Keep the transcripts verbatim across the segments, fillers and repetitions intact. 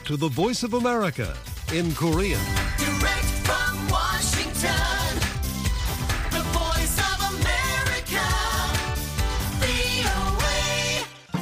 to the Voice of America in Korean. Direct from Washington, the Voice of America, 브이오에이.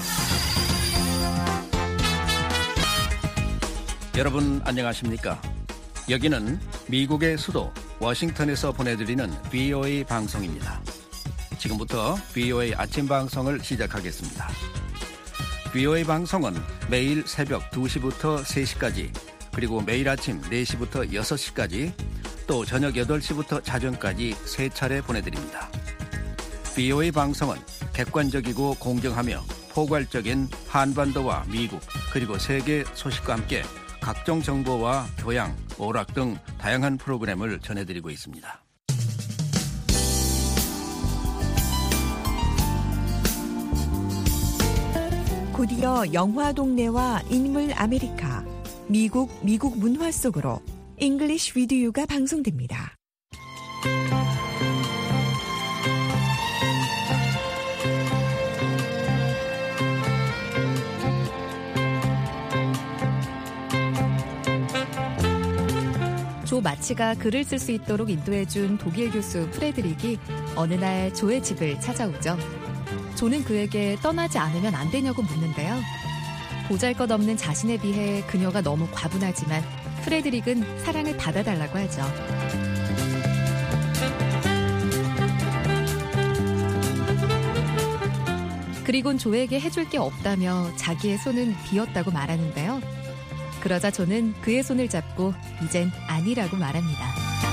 여러분 안녕하십니까? 여기는 미국의 수도 워싱턴에서 보내드리는 브이오에이 방송입니다. 지금부터 브이오에이 아침 방송을 시작하겠습니다. 브이오에이 방송은 매일 새벽 두 시부터 세 시까지, 그리고 매일 아침 네 시부터 여섯 시까지, 또 저녁 여덟 시부터 자정까지 세 차례 보내드립니다. 브이오에이 방송은 객관적이고 공정하며 포괄적인 한반도와 미국 그리고 세계 소식과 함께 각종 정보와 교양, 오락 등 다양한 프로그램을 전해드리고 있습니다. 곧이어 영화 동네와 인물 아메리카, 미국, 미국 문화 속으로 English with You가 방송됩니다. 조 마치가 글을 쓸 수 있도록 인도해준 독일 교수 프레드릭이 어느 날 조의 집을 찾아오죠. 조는 그에게 떠나지 않으면 안 되냐고 묻는데요. 보잘것없는 자신에 비해 그녀가 너무 과분하지만 프레드릭은 사랑을 받아달라고 하죠. 그리곤 조에게 해줄 게 없다며 자기의 손은 비었다고 말하는데요. 그러자 조는 그의 손을 잡고 이젠 아니라고 말합니다.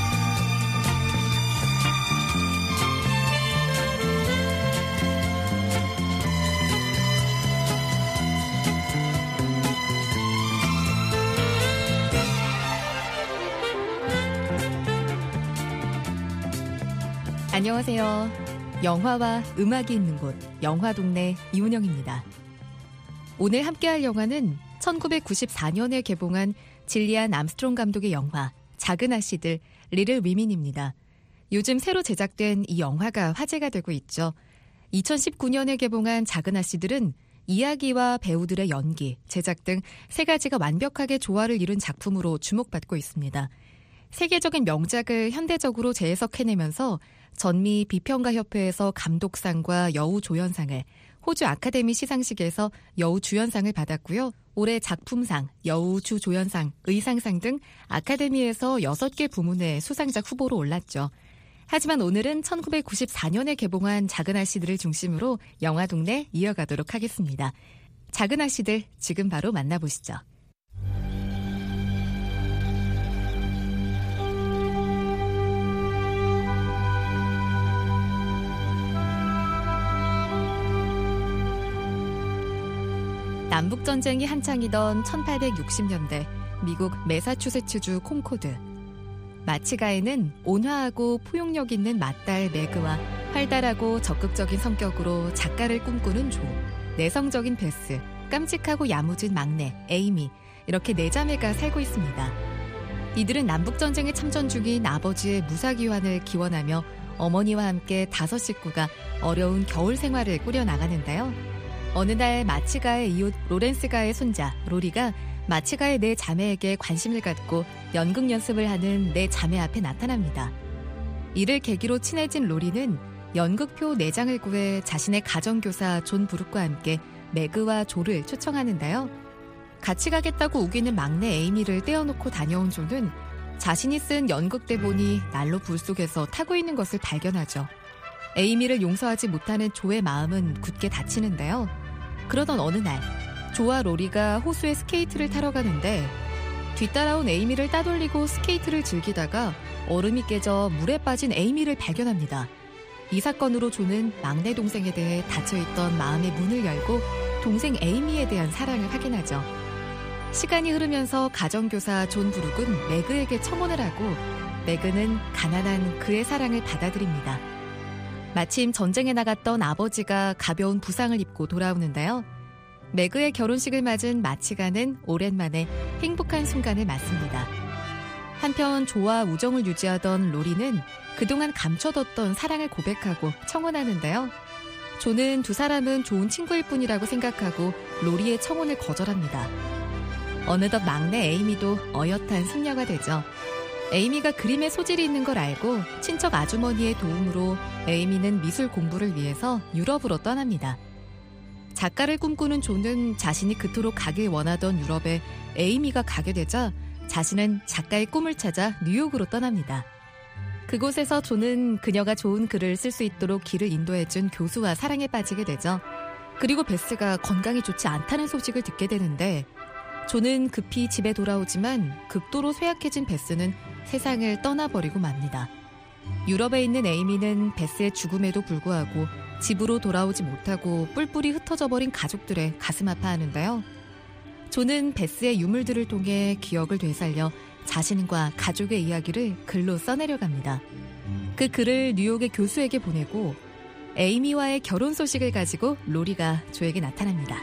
안녕하세요. 영화와 음악이 있는 곳, 영화동네 이운영입니다. 오늘 함께할 영화는 천구백구십사 년에 개봉한 질리안 암스트롱 감독의 영화 작은 아씨들 리틀 위민입니다. 요즘 새로 제작된 이 영화가 화제가 되고 있죠. 이천십구 년에 개봉한 작은 아씨들은 이야기와 배우들의 연기, 제작 등 세 가지가 완벽하게 조화를 이룬 작품으로 주목받고 있습니다. 세계적인 명작을 현대적으로 재해석해내면서 전미 비평가협회에서 감독상과 여우조연상을, 호주 아카데미 시상식에서 여우주연상을 받았고요. 올해 작품상, 여우주조연상, 의상상 등 아카데미에서 여섯 개 부문의 수상작 후보로 올랐죠. 하지만 오늘은 천구백구십사 년에 개봉한 작은 아씨들을 중심으로 영화동네 이어가도록 하겠습니다. 작은 아씨들 지금 바로 만나보시죠. 남북전쟁이 한창이던 천팔백육십 년대 미국 매사추세츠주 콩코드. 마치가에는 온화하고 포용력 있는 맏딸 매그와 활달하고 적극적인 성격으로 작가를 꿈꾸는 조, 내성적인 베스, 깜찍하고 야무진 막내 에이미, 이렇게 네 자매가 살고 있습니다. 이들은 남북전쟁에 참전 중인 아버지의 무사귀환을 기원하며 어머니와 함께 다섯 식구가 어려운 겨울 생활을 꾸려나가는데요. 어느 날 마치가의 이웃 로렌스가의 손자 로리가 마치가의 네 자매에게 관심을 갖고 연극 연습을 하는 네 자매 앞에 나타납니다. 이를 계기로 친해진 로리는 연극표 네 장을 구해 자신의 가정교사 존 브룩과 함께 매그와 조를 초청하는데요. 같이 가겠다고 우기는 막내 에이미를 떼어놓고 다녀온 조는 자신이 쓴 연극 대본이 난로 불 속에서 타고 있는 것을 발견하죠. 에이미를 용서하지 못하는 조의 마음은 굳게 다치는데요. 그러던 어느 날 조와 로리가 호수에 스케이트를 타러 가는데 뒤따라온 에이미를 따돌리고 스케이트를 즐기다가 얼음이 깨져 물에 빠진 에이미를 발견합니다. 이 사건으로 조는 막내 동생에 대해 닫혀있던 마음의 문을 열고 동생 에이미에 대한 사랑을 확인하죠. 시간이 흐르면서 가정교사 존 브룩은 매그에게 청혼을 하고 매그는 가난한 그의 사랑을 받아들입니다. 마침 전쟁에 나갔던 아버지가 가벼운 부상을 입고 돌아오는데요. 매그의 결혼식을 맞은 마치가는 오랜만에 행복한 순간을 맞습니다. 한편 조와 우정을 유지하던 로리는 그동안 감춰뒀던 사랑을 고백하고 청혼하는데요. 조는 두 사람은 좋은 친구일 뿐이라고 생각하고 로리의 청혼을 거절합니다. 어느덧 막내 에이미도 어엿한 숙녀가 되죠. 에이미가 그림에 소질이 있는 걸 알고 친척 아주머니의 도움으로 에이미는 미술 공부를 위해서 유럽으로 떠납니다. 작가를 꿈꾸는 존은 자신이 그토록 가길 원하던 유럽에 에이미가 가게 되자 자신은 작가의 꿈을 찾아 뉴욕으로 떠납니다. 그곳에서 존은 그녀가 좋은 글을 쓸 수 있도록 길을 인도해준 교수와 사랑에 빠지게 되죠. 그리고 베스가 건강이 좋지 않다는 소식을 듣게 되는데 존은 급히 집에 돌아오지만 극도로 쇠약해진 베스는 세상을 떠나버리고 맙니다. 유럽에 있는 에이미는 베스의 죽음에도 불구하고 집으로 돌아오지 못하고 뿔뿔이 흩어져 버린 가족들의 가슴 아파하는데요. 존은 베스의 유물들을 통해 기억을 되살려 자신과 가족의 이야기를 글로 써내려갑니다. 그 글을 뉴욕의 교수에게 보내고 에이미와의 결혼 소식을 가지고 로리가 조에게 나타납니다.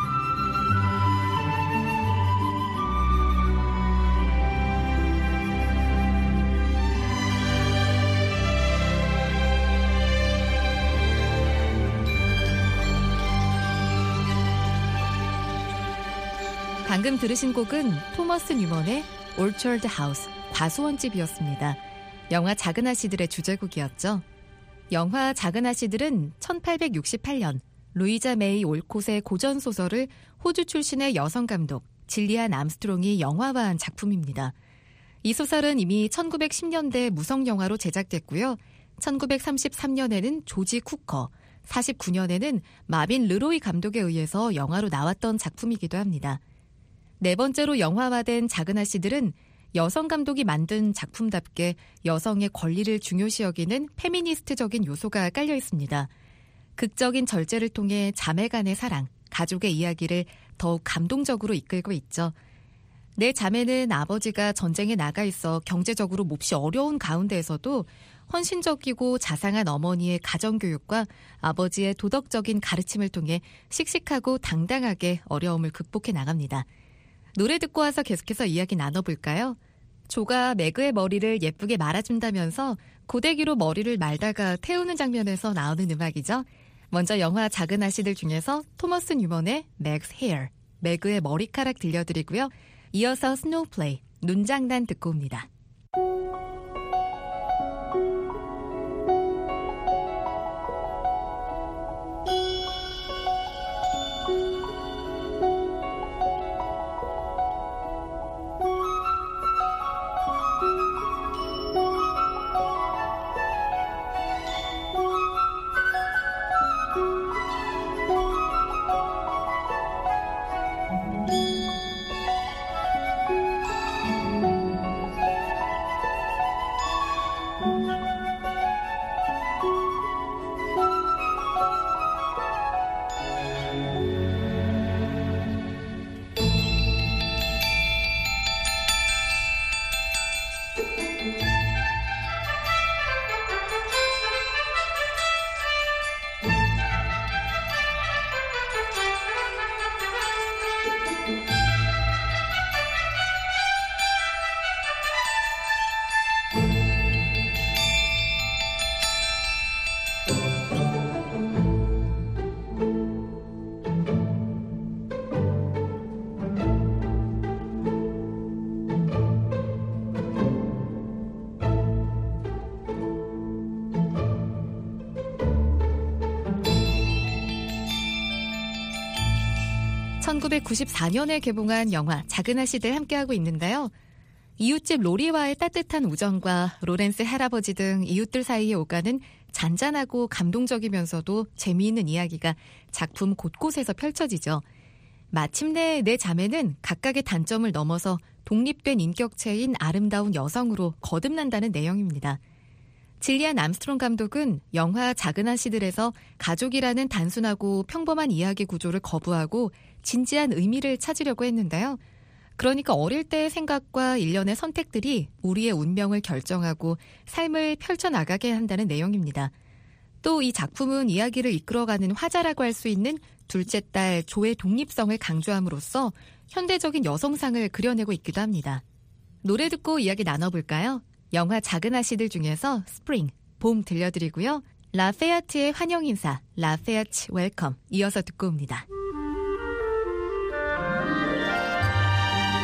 방금 들으신 곡은 토머스 뉴먼의 Orchard House, 과수원집이었습니다. 영화 작은 아씨들의 주제곡이었죠. 영화 작은 아씨들은 천팔백육십팔 년 루이자 메이 올콧의 고전소설을 호주 출신의 여성 감독 질리안 암스트롱이 영화화한 작품입니다. 이 소설은 이미 천구백십 년대 무성영화로 제작됐고요. 천구백삼십삼 년에는 조지 쿠커, 사십구 년에는 마빈 르로이 감독에 의해서 영화로 나왔던 작품이기도 합니다. 네 번째로 영화화된 작은 아씨들은 여성 감독이 만든 작품답게 여성의 권리를 중요시 여기는 페미니스트적인 요소가 깔려 있습니다. 극적인 절제를 통해 자매 간의 사랑, 가족의 이야기를 더욱 감동적으로 이끌고 있죠. 내 자매는 아버지가 전쟁에 나가 있어 경제적으로 몹시 어려운 가운데에서도 헌신적이고 자상한 어머니의 가정교육과 아버지의 도덕적인 가르침을 통해 씩씩하고 당당하게 어려움을 극복해 나갑니다. 노래 듣고 와서 계속해서 이야기 나눠볼까요? 조가 매그의 머리를 예쁘게 말아준다면서 고데기로 머리를 말다가 태우는 장면에서 나오는 음악이죠. 먼저 영화 작은 아씨들 중에서 토머스 뉴먼의 Meg's Hair, 매그의 머리카락 들려드리고요. 이어서 스노우플레이, 눈장난 듣고 옵니다. 천구백구십사 년에 개봉한 영화 작은 아씨들 함께하고 있는데요. 이웃집 로리와의 따뜻한 우정과 로렌스 할아버지 등 이웃들 사이에 오가는 잔잔하고 감동적이면서도 재미있는 이야기가 작품 곳곳에서 펼쳐지죠. 마침내 내 자매는 각각의 단점을 넘어서 독립된 인격체인 아름다운 여성으로 거듭난다는 내용입니다. 질리안 암스트롱 감독은 영화 작은 아씨들에서 가족이라는 단순하고 평범한 이야기 구조를 거부하고 진지한 의미를 찾으려고 했는데요. 그러니까 어릴 때의 생각과 일련의 선택들이 우리의 운명을 결정하고 삶을 펼쳐나가게 한다는 내용입니다. 또 이 작품은 이야기를 이끌어가는 화자라고 할 수 있는 둘째 딸 조의 독립성을 강조함으로써 현대적인 여성상을 그려내고 있기도 합니다. 노래 듣고 이야기 나눠볼까요? 영화 작은 아씨들 중에서 스프링, 봄 들려드리고요. 라페아트의 환영 인사, 라페아트 웰컴 이어서 듣고 옵니다.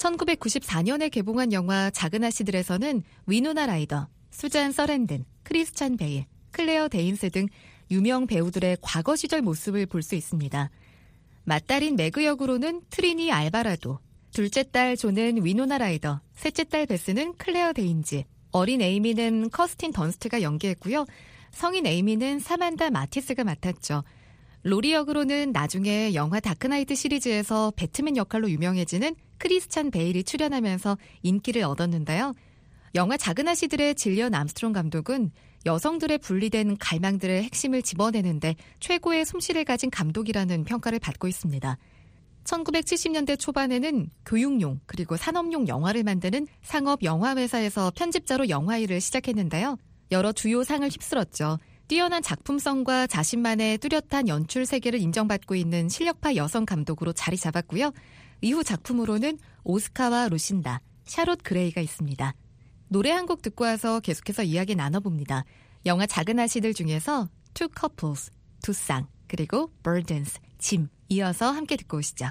천구백구십사 년에 개봉한 영화 작은 아씨들에서는 위노나 라이더, 수잔 서랜든, 크리스찬 베일, 클레어 데인스 등 유명 배우들의 과거 시절 모습을 볼 수 있습니다. 맏딸인 매그 역으로는 트리니 알바라도, 둘째 딸 조는 위노나 라이더, 셋째 딸 베스는 클레어 데인즈, 어린 에이미는 커스틴 던스트가 연기했고요. 성인 에이미는 사만다 마티스가 맡았죠. 로리 역으로는 나중에 영화 다크나이트 시리즈에서 배트맨 역할로 유명해지는 크리스찬 베일이 출연하면서 인기를 얻었는데요. 영화 작은 아씨들의 질리언 암스트롱 감독은 여성들의 분리된 갈망들의 핵심을 집어내는데 최고의 솜씨를 가진 감독이라는 평가를 받고 있습니다. 천구백칠십 년대 초반에는 교육용 그리고 산업용 영화를 만드는 상업 영화회사에서 편집자로 영화 일을 시작했는데요. 여러 주요 상을 휩쓸었죠. 뛰어난 작품성과 자신만의 뚜렷한 연출 세계를 인정받고 있는 실력파 여성 감독으로 자리 잡았고요. 이후 작품으로는 오스카와 루신다, 샤롯 그레이가 있습니다. 노래 한 곡 듣고 와서 계속해서 이야기 나눠봅니다. 영화 작은 아씨들 중에서 Two Couples, 두 쌍, 그리고 Burdens, 짐 이어서 함께 듣고 오시죠.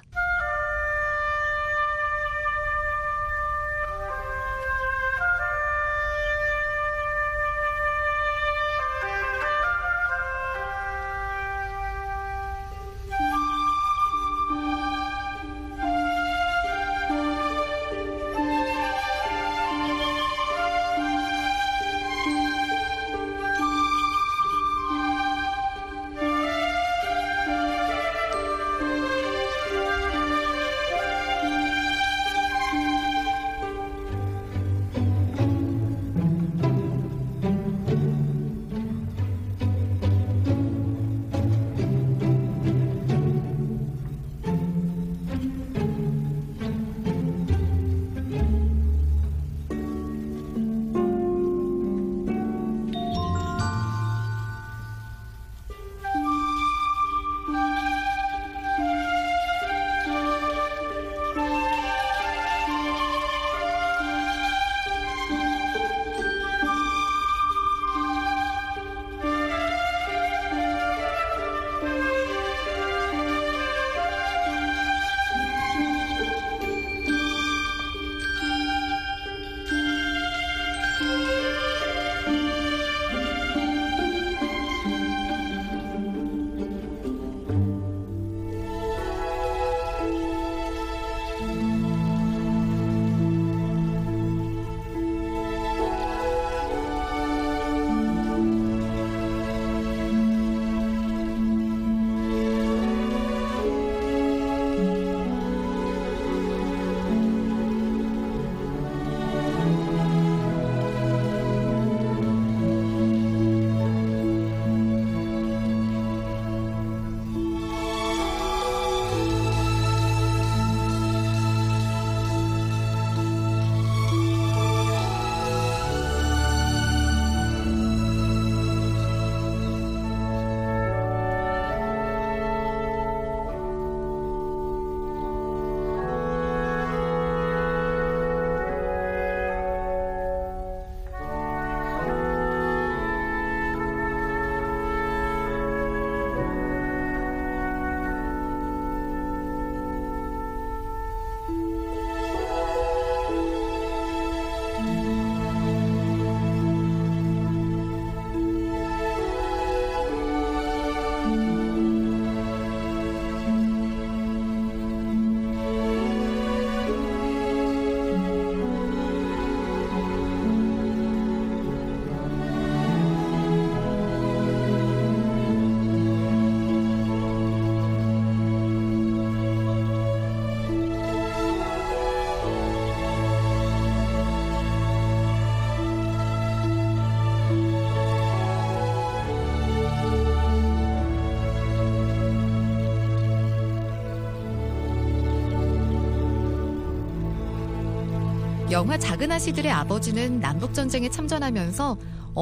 영화 작은 아씨들의 아버지는 남북전쟁에 참전하면서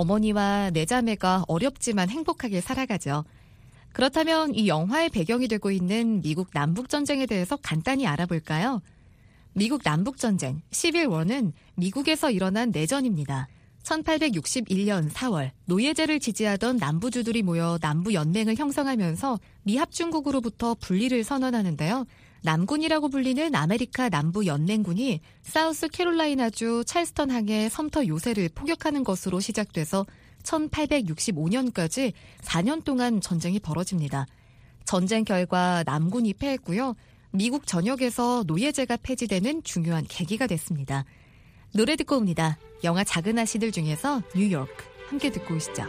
어머니와 네 자매가 어렵지만 행복하게 살아가죠. 그렇다면 이 영화의 배경이 되고 있는 미국 남북전쟁에 대해서 간단히 알아볼까요? 미국 남북전쟁, 시빌워는 미국에서 일어난 내전입니다. 천팔백육십일 년 사월 노예제를 지지하던 남부주들이 모여 남부연맹을 형성하면서 미합중국으로부터 분리를 선언하는데요. 남군이라고 불리는 아메리카 남부 연맹군이 사우스 캐롤라이나주 찰스턴항의 섬터 요새를 포격하는 것으로 시작돼서 천팔백육십오 년까지 사 년 동안 전쟁이 벌어집니다. 전쟁 결과 남군이 패했고요. 미국 전역에서 노예제가 폐지되는 중요한 계기가 됐습니다. 노래 듣고 옵니다. 영화 작은 아씨들 중에서 뉴욕 함께 듣고 오시죠.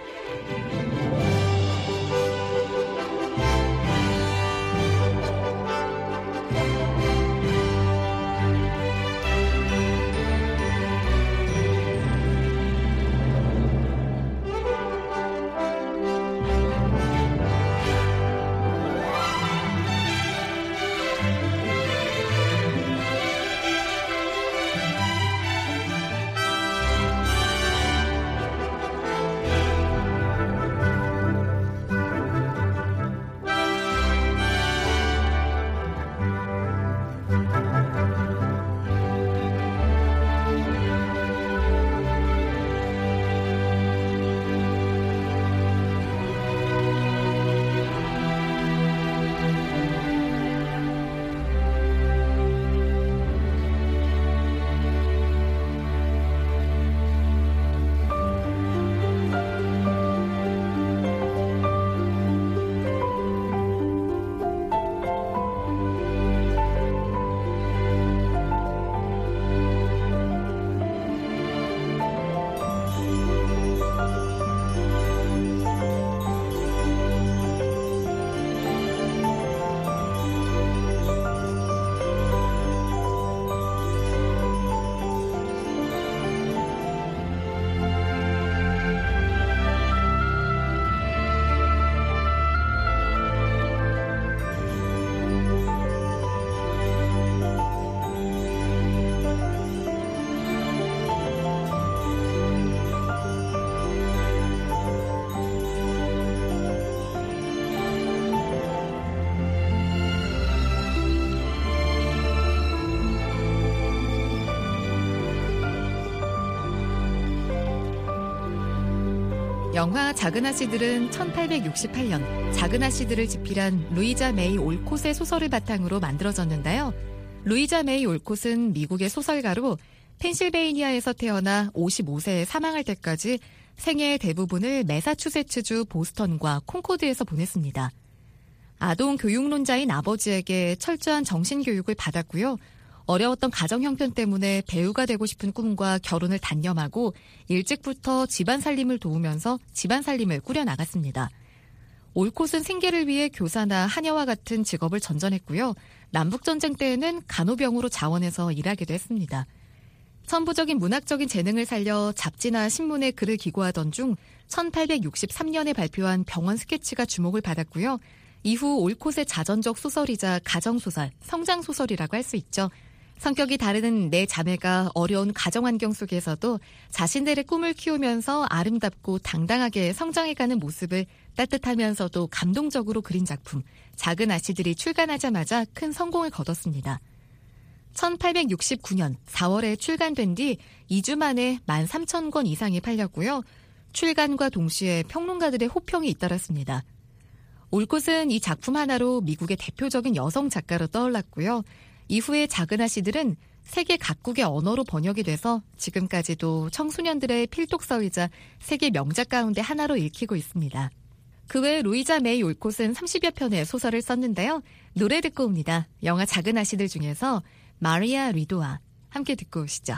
영화 작은 아씨들은 천팔백육십팔 년 작은 아씨들을 집필한 루이자 메이 올콧의 소설을 바탕으로 만들어졌는데요. 루이자 메이 올콧은 미국의 소설가로 펜실베이니아에서 태어나 오십오 세에 사망할 때까지 생애의 대부분을 매사추세츠주 보스턴과 콩코드에서 보냈습니다. 아동 교육론자인 아버지에게 철저한 정신교육을 받았고요. 어려웠던 가정 형편 때문에 배우가 되고 싶은 꿈과 결혼을 단념하고 일찍부터 집안 살림을 도우면서 집안 살림을 꾸려나갔습니다. 올콧은 생계를 위해 교사나 하녀와 같은 직업을 전전했고요. 남북전쟁 때에는 간호병으로 자원해서 일하기도 했습니다. 천부적인 문학적인 재능을 살려 잡지나 신문에 글을 기고하던 중 천팔백육십삼 년에 발표한 병원 스케치가 주목을 받았고요. 이후 올콧의 자전적 소설이자 가정소설, 성장소설이라고 할 수 있죠. 성격이 다른 네 자매가 어려운 가정환경 속에서도 자신들의 꿈을 키우면서 아름답고 당당하게 성장해가는 모습을 따뜻하면서도 감동적으로 그린 작품 작은 아씨들이 출간하자마자 큰 성공을 거뒀습니다. 천팔백육십구 년 사월에 출간된 뒤 이 주 만에 만 삼천 권 이상이 팔렸고요. 출간과 동시에 평론가들의 호평이 잇따랐습니다. 올콧은 이 작품 하나로 미국의 대표적인 여성 작가로 떠올랐고요. 이후에 작은 아씨들은 세계 각국의 언어로 번역이 돼서 지금까지도 청소년들의 필독서이자 세계 명작 가운데 하나로 읽히고 있습니다. 그 외 루이자 메이 올콧은 삼십여 편의 소설을 썼는데요. 노래 듣고 옵니다. 영화 작은 아씨들 중에서 마리아 리도아 함께 듣고 오시죠.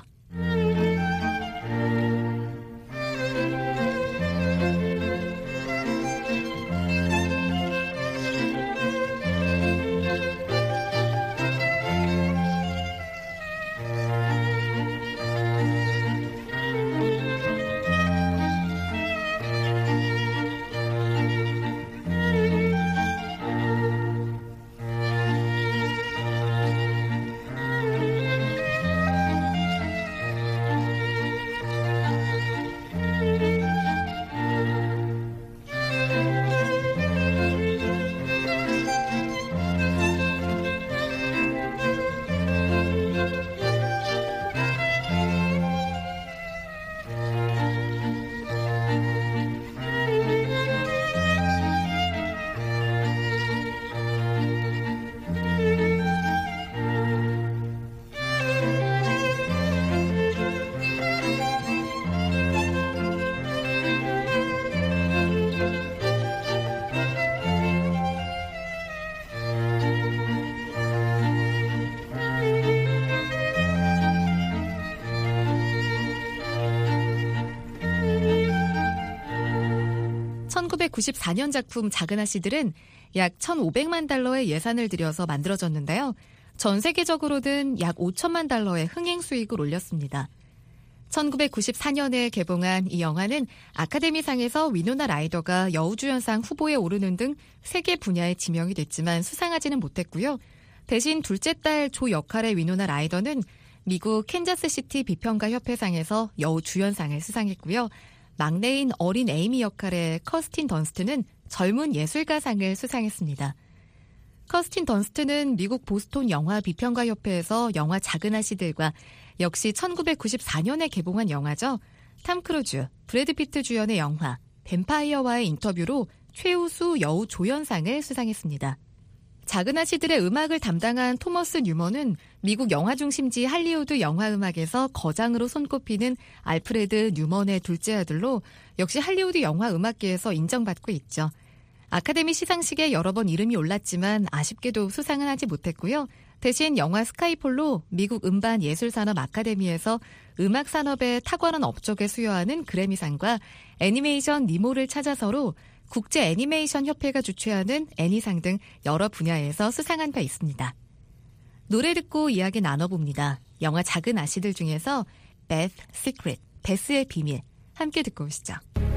천구백구십사 년 작품 작은 아씨들은 약 천오백만 달러의 예산을 들여서 만들어졌는데요. 전 세계적으로는 약 오천만 달러의 흥행 수익을 올렸습니다. 천구백구십사 년에 개봉한 이 영화는 아카데미상에서 위노나 라이더가 여우주연상 후보에 오르는 등 세계 분야에 지명이 됐지만 수상하지는 못했고요. 대신 둘째 딸 조 역할의 위노나 라이더는 미국 캔자스시티 비평가 협회상에서 여우주연상을 수상했고요. 막내인 어린 에이미 역할의 커스틴 던스트는 젊은 예술가상을 수상했습니다. 커스틴 던스트는 미국 보스톤 영화 비평가 협회에서 영화 작은 아씨들과 역시 천구백구십사 년에 개봉한 영화죠. 탐 크루즈, 브래드 피트 주연의 영화 뱀파이어와의 인터뷰로 최우수 여우 조연상을 수상했습니다. 작은 아씨들의 음악을 담당한 토머스 뉴먼은 미국 영화 중심지 할리우드 영화음악에서 거장으로 손꼽히는 알프레드 뉴먼의 둘째 아들로 역시 할리우드 영화 음악계에서 인정받고 있죠. 아카데미 시상식에 여러 번 이름이 올랐지만 아쉽게도 수상은 하지 못했고요. 대신 영화 스카이폴로 미국 음반예술산업 아카데미에서 음악산업의 탁월한 업적에 수여하는 그래미상과 애니메이션 니모를 찾아서로 국제 애니메이션 협회가 주최하는 애니상 등 여러 분야에서 수상한 바 있습니다. 노래 듣고 이야기 나눠봅니다. 영화 작은 아씨들 중에서 Beth's Secret, 베스의 비밀 함께 듣고 오시죠.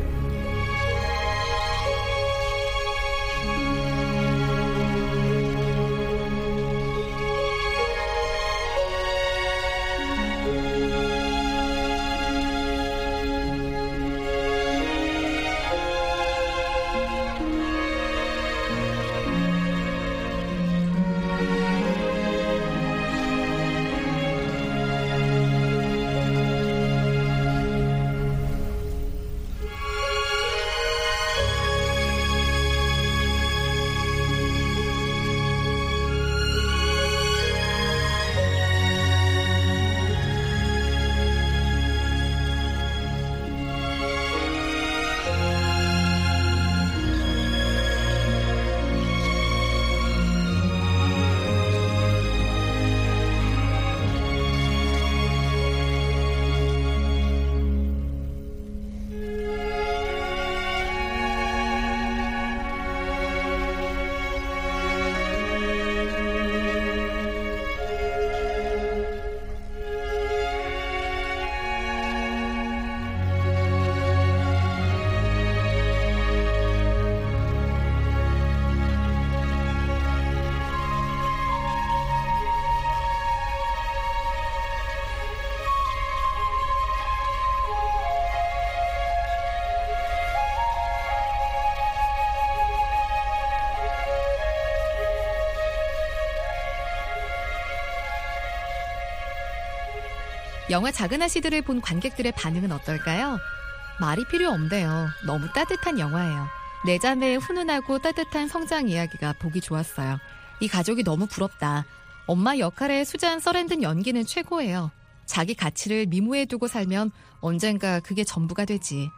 영화 작은 아씨들을 본 관객들의 반응은 어떨까요? 말이 필요 없네요. 너무 따뜻한 영화예요. 내 자매의 훈훈하고 따뜻한 성장 이야기가 보기 좋았어요. 이 가족이 너무 부럽다. 엄마 역할의 수잔 서랜든 연기는 최고예요. 자기 가치를 미모에 두고 살면 언젠가 그게 전부가 되지.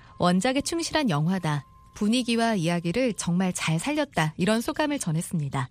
원작에 충실한 영화다. 분위기와 이야기를 정말 잘 살렸다. 이런 소감을 전했습니다.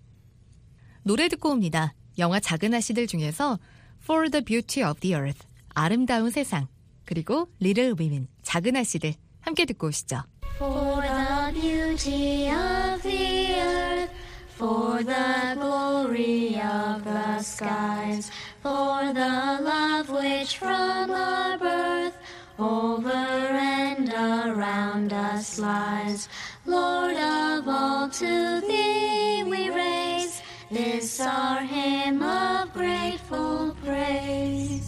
노래 듣고 옵니다. 영화 작은 아씨들 중에서 For the Beauty of the Earth, 아름다운 세상, 그리고 Little Women, 작은 아씨들 함께 듣고 오시죠. For the beauty of the earth, for the glory of the skies, for the love which from our birth over and around us lies. Lord of all, to thee we raise this our hymn of grateful praise.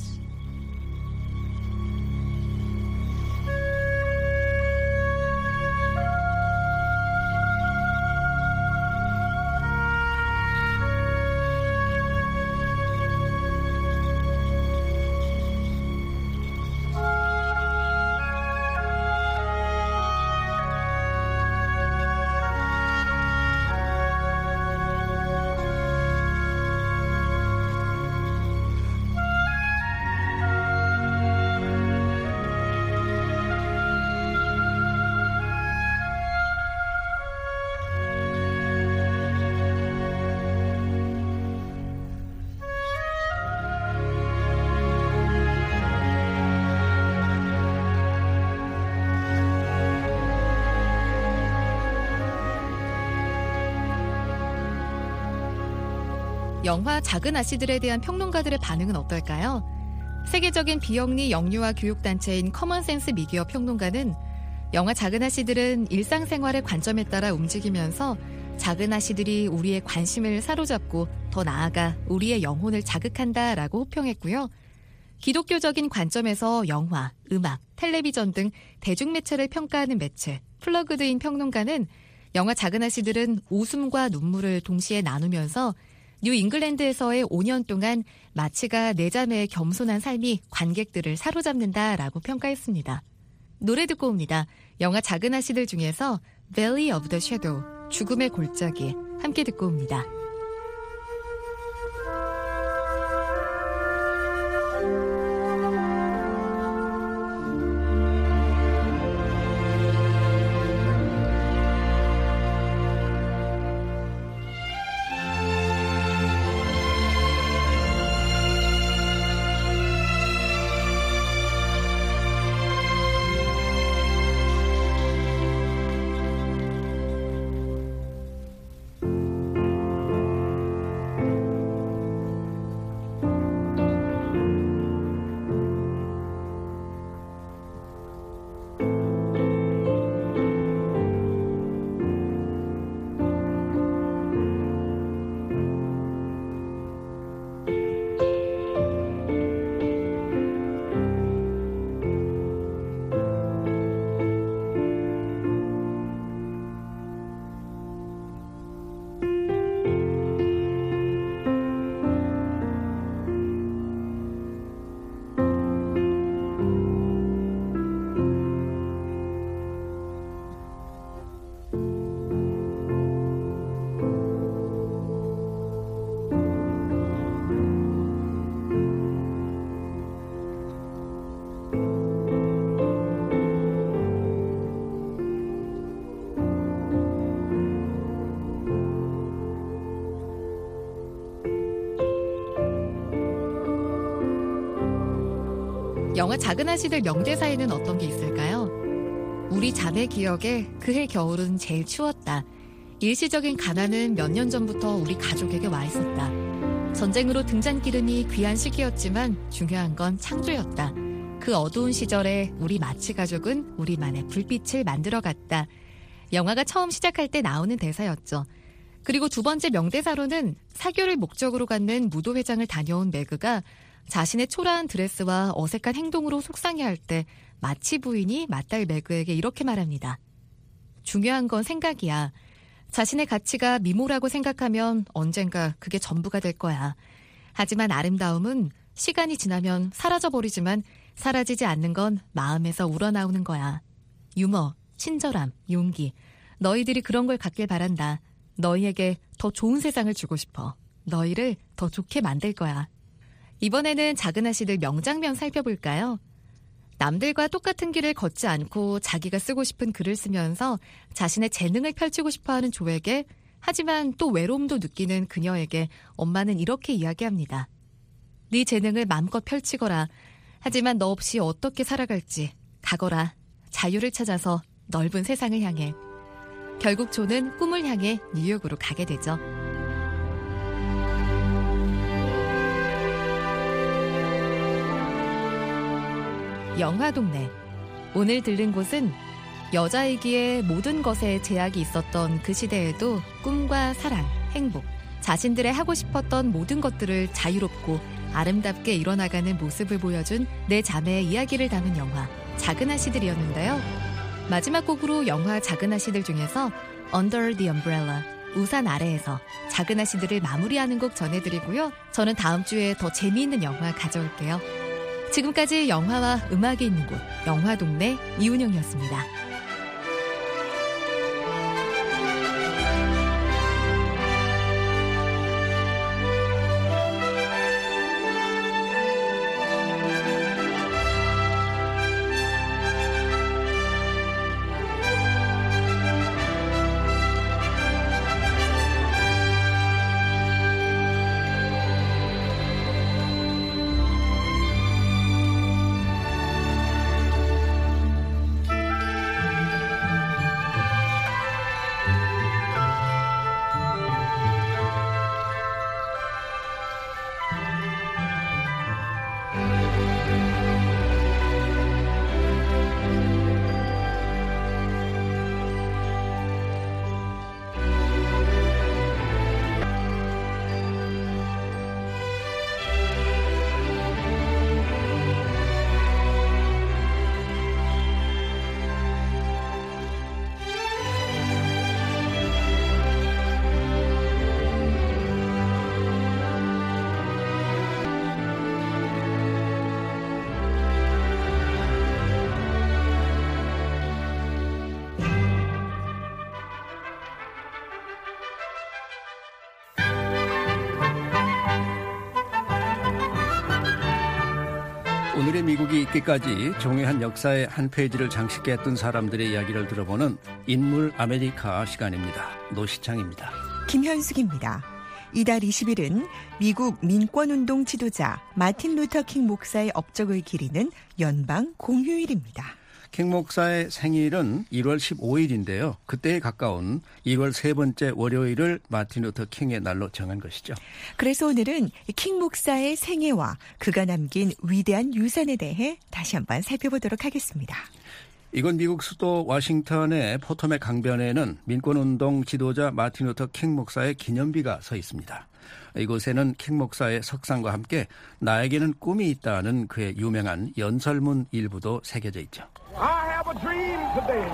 영화 작은 아씨들에 대한 평론가들의 반응은 어떨까요? 세계적인 비영리 영유아 교육단체인 커먼센스 미디어 평론가는 영화 작은 아씨들은 일상생활의 관점에 따라 움직이면서 작은 아씨들이 우리의 관심을 사로잡고 더 나아가 우리의 영혼을 자극한다라고 호평했고요. 기독교적인 관점에서 영화, 음악, 텔레비전 등 대중매체를 평가하는 매체 플러그드인 평론가는 영화 작은 아씨들은 웃음과 눈물을 동시에 나누면서 뉴 잉글랜드에서의 오 년 동안 마치가 네 자매의 겸손한 삶이 관객들을 사로잡는다라고 평가했습니다. 노래 듣고 옵니다. 영화 작은 아씨들 중에서 Valley of the Shadow, 죽음의 골짜기 함께 듣고 옵니다. 영화 작은 아씨들 명대사에는 어떤 게 있을까요? 우리 자매 기억에 그해 겨울은 제일 추웠다. 일시적인 가난은 몇 년 전부터 우리 가족에게 와 있었다. 전쟁으로 등잔기름이 귀한 시기였지만 중요한 건 창조였다. 그 어두운 시절에 우리 마치 가족은 우리만의 불빛을 만들어갔다. 영화가 처음 시작할 때 나오는 대사였죠. 그리고 두 번째 명대사로는 사교를 목적으로 갖는 무도회장을 다녀온 매그가 자신의 초라한 드레스와 어색한 행동으로 속상해할 때 마치 부인이 맏딸 매그에게 이렇게 말합니다. 중요한 건 생각이야. 자신의 가치가 미모라고 생각하면 언젠가 그게 전부가 될 거야. 하지만 아름다움은 시간이 지나면 사라져버리지만 사라지지 않는 건 마음에서 우러나오는 거야. 유머, 친절함, 용기. 너희들이 그런 걸 갖길 바란다. 너희에게 더 좋은 세상을 주고 싶어. 너희를 더 좋게 만들 거야. 이번에는 작은 아씨들 명장면 살펴볼까요? 남들과 똑같은 길을 걷지 않고 자기가 쓰고 싶은 글을 쓰면서 자신의 재능을 펼치고 싶어하는 조에게, 하지만 또 외로움도 느끼는 그녀에게 엄마는 이렇게 이야기합니다. 네 재능을 마음껏 펼치거라. 하지만 너 없이 어떻게 살아갈지 가거라. 자유를 찾아서 넓은 세상을 향해. 결국 조는 꿈을 향해 뉴욕으로 가게 되죠. 영화동네. 오늘 들른 곳은 여자이기에 모든 것에 제약이 있었던 그 시대에도 꿈과 사랑, 행복, 자신들의 하고 싶었던 모든 것들을 자유롭고 아름답게 이뤄나가는 모습을 보여준 네 자매의 이야기를 담은 영화 작은 아씨들이었는데요. 마지막 곡으로 영화 작은 아씨들 중에서 Under the Umbrella, 우산 아래에서 작은 아씨들을 마무리하는 곡 전해드리고요. 저는 다음 주에 더 재미있는 영화 가져올게요. 지금까지 영화와 음악이 있는 곳, 영화동네 이은영이었습니다. 오늘의 미국이 있기까지 종이한 역사의 한 페이지를 장식했던 사람들의 이야기를 들어보는 인물 아메리카 시간입니다. 노시창입니다. 김현숙입니다. 이달 이십 일은 미국 민권운동 지도자 마틴 루터 킹 목사의 업적을 기리는 연방 공휴일입니다. 킹 목사의 생일은 일월 십오일인데요. 그때에 가까운 일월 세 번째 월요일을 마틴 루터 킹의 날로 정한 것이죠. 그래서 오늘은 킹 목사의 생애와 그가 남긴 위대한 유산에 대해 다시 한번 살펴보도록 하겠습니다. 이건 미국 수도 워싱턴의 포토맥 강변에는 민권운동 지도자 마틴 루터 킹 목사의 기념비가 서 있습니다. 이곳에는 킹 목사의 석상과 함께 나에게는 꿈이 있다는 그의 유명한 연설문 일부도 새겨져 있죠. I have a dream today.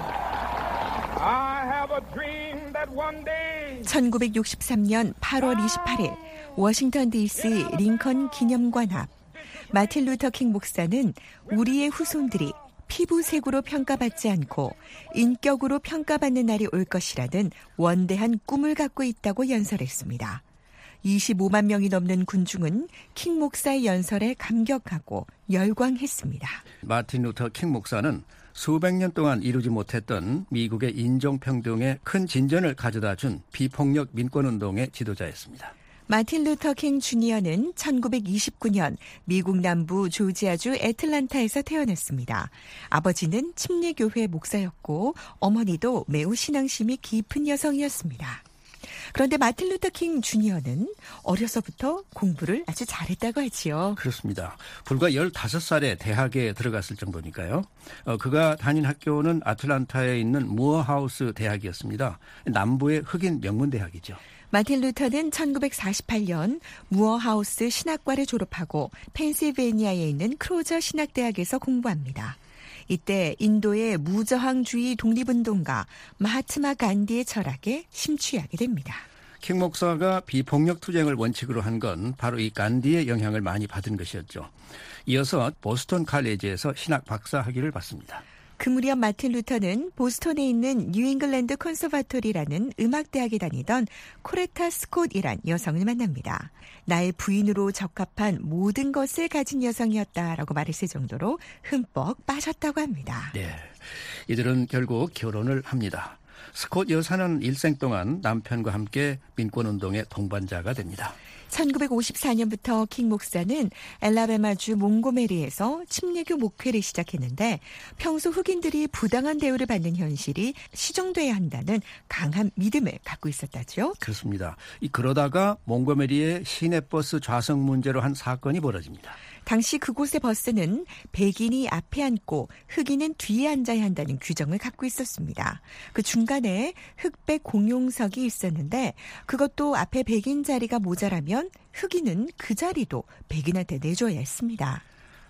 I have a dream that one day. 천구백육십삼년 팔월 이십팔일 워싱턴 디씨 링컨 기념관 앞 마틴 루터 킹 목사는 우리의 후손들이 피부색으로 평가받지 않고 인격으로 평가받는 날이 올 것이라는 원대한 꿈을 갖고 있다고 연설했습니다. 이십오만 명이 넘는 군중은 킹 목사의 연설에 감격하고 열광했습니다. 마틴 루터 킹 목사는 수백 년 동안 이루지 못했던 미국의 인종평등에 큰 진전을 가져다 준 비폭력 민권운동의 지도자였습니다. 마틴 루터 킹 주니어는 천구백이십구년 미국 남부 조지아주 애틀란타에서 태어났습니다. 아버지는 침례교회 목사였고 어머니도 매우 신앙심이 깊은 여성이었습니다. 그런데 마틴 루터 킹 주니어는 어려서부터 공부를 아주 잘했다고 하지요. 그렇습니다. 불과 열다섯 살에 대학에 들어갔을 정도니까요. 어, 그가 다닌 학교는 아틀란타에 있는 무어하우스 대학이었습니다. 남부의 흑인 명문대학이죠. 마틴 루터는 천구백사십팔년 무어하우스 신학과를 졸업하고 펜실베이니아에 있는 크로저 신학대학에서 공부합니다. 이때 인도의 무저항주의 독립운동가 마하트마 간디의 철학에 심취하게 됩니다. 킹 목사가 비폭력 투쟁을 원칙으로 한 건 바로 이 간디의 영향을 많이 받은 것이었죠. 이어서 보스턴 칼리지에서 신학 박사 학위를 받습니다. 그 무렵 마틴 루터는 보스턴에 있는 뉴잉글랜드 컨서바토리라는 음악대학에 다니던 코레타 스콧이란 여성을 만납니다. 나의 부인으로 적합한 모든 것을 가진 여성이었다라고 말했을 정도로 흠뻑 빠졌다고 합니다. 네, 이들은 결국 결혼을 합니다. 스콧 여사는 일생 동안 남편과 함께 민권운동의 동반자가 됩니다. 천구백오십사년부터 킹 목사는 엘라베마주 몽고메리에서 침례교 목회를 시작했는데 평소 흑인들이 부당한 대우를 받는 현실이 시정돼야 한다는 강한 믿음을 갖고 있었다죠. 그렇습니다. 이 그러다가 몽고메리의 시내버스 좌석 문제로 한 사건이 벌어집니다. 당시 그곳의 버스는 백인이 앞에 앉고 흑인은 뒤에 앉아야 한다는 규정을 갖고 있었습니다. 그 중간에 흑백 공용석이 있었는데 그것도 앞에 백인 자리가 모자라면 흑인은 그 자리도 백인한테 내줘야 했습니다.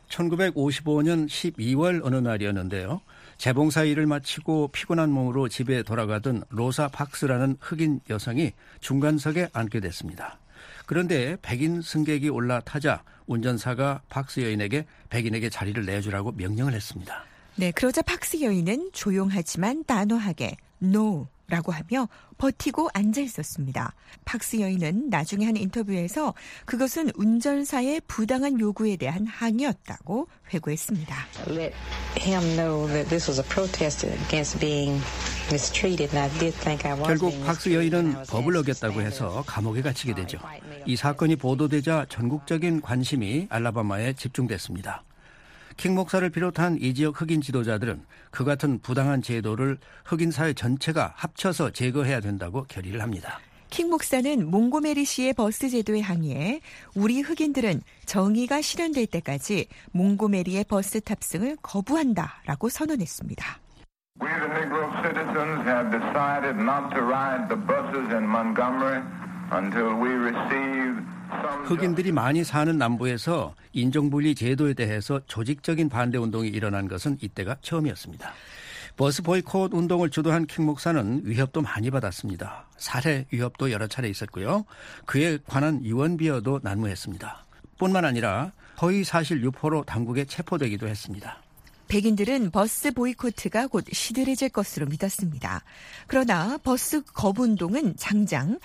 천구백오십오년 십이월 어느 날이었는데요. 재봉사 일을 마치고 피곤한 몸으로 집에 돌아가던 로사 박스라는 흑인 여성이 중간석에 앉게 됐습니다. 그런데 백인 승객이 올라타자 운전사가 박스 여인에게 백인에게 자리를 내주라고 명령을 했습니다. 네, 그러자 박스 여인은 조용하지만 단호하게 NO라고 하며 버티고 앉아 있었습니다. 박스 여인은 나중에 한 인터뷰에서 그것은 운전사의 부당한 요구에 대한 항의였다고 회고했습니다. Let him know that this was a protest against being mistreated, and I did think I was 결국 being 박스 mistreated when I 여인은 was 법을 asked to 어겼다고 stand 해서 up. 감옥에 갇히게 되죠. 이 사건이 보도되자 전국적인 관심이 알라바마에 집중됐습니다. 킹 목사를 비롯한 이 지역 흑인 지도자들은 그 같은 부당한 제도를 흑인 사회 전체가 합쳐서 제거해야 된다고 결의를 합니다. 킹 목사는 몽고메리시의 버스 제도에 항의해 우리 흑인들은 정의가 실현될 때까지 몽고메리의 버스 탑승을 거부한다라고 선언했습니다. We the Negro citizens have decided not to ride the buses in Montgomery until we receive 흑인들이 많이 사는 남부에서 인종분리 제도에 대해서 조직적인 반대운동이 일어난 것은 이때가 처음이었습니다. 버스 보이콧 운동을 주도한 킹 목사는 위협도 많이 받았습니다. 살해 위협도 여러 차례 있었고요. 그에 관한 유언비어도 난무했습니다. 뿐만 아니라 허위사실 유포로 당국에 체포되기도 했습니다. 백인들은 버스 보이콧가 곧 시들해질 것으로 믿었습니다. 그러나 버스 거부운동은 장장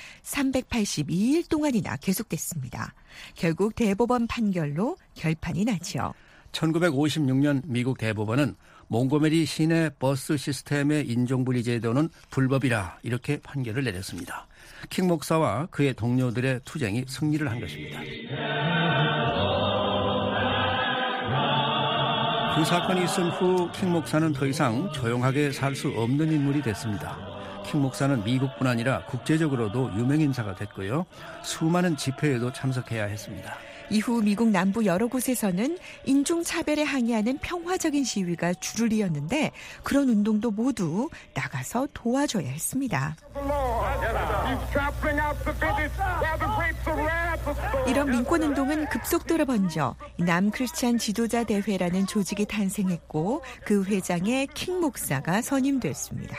삼백팔십이일 동안이나 계속됐습니다. 결국 대법원 판결로 결판이 나죠. 천구백오십육 년 미국 대법원은 몽고메리 시내 버스 시스템의 인종분리 제도는 불법이라 이렇게 판결을 내렸습니다. 킹 목사와 그의 동료들의 투쟁이 승리를 한 것입니다. 그 사건이 있은 후 킹 목사는 더 이상 조용하게 살 수 없는 인물이 됐습니다. 킹 목사는 미국뿐 아니라 국제적으로도 유명 인사가 됐고요. 수많은 집회에도 참석해야 했습니다. 이후 미국 남부 여러 곳에서는 인종차별에 항의하는 평화적인 시위가 줄을 이었는데 그런 운동도 모두 나가서 도와줘야 했습니다. 이런 민권운동은 급속도로 번져 남크리스찬 지도자 대회라는 조직이 탄생했고 그 회장에 킹 목사가 선임됐습니다.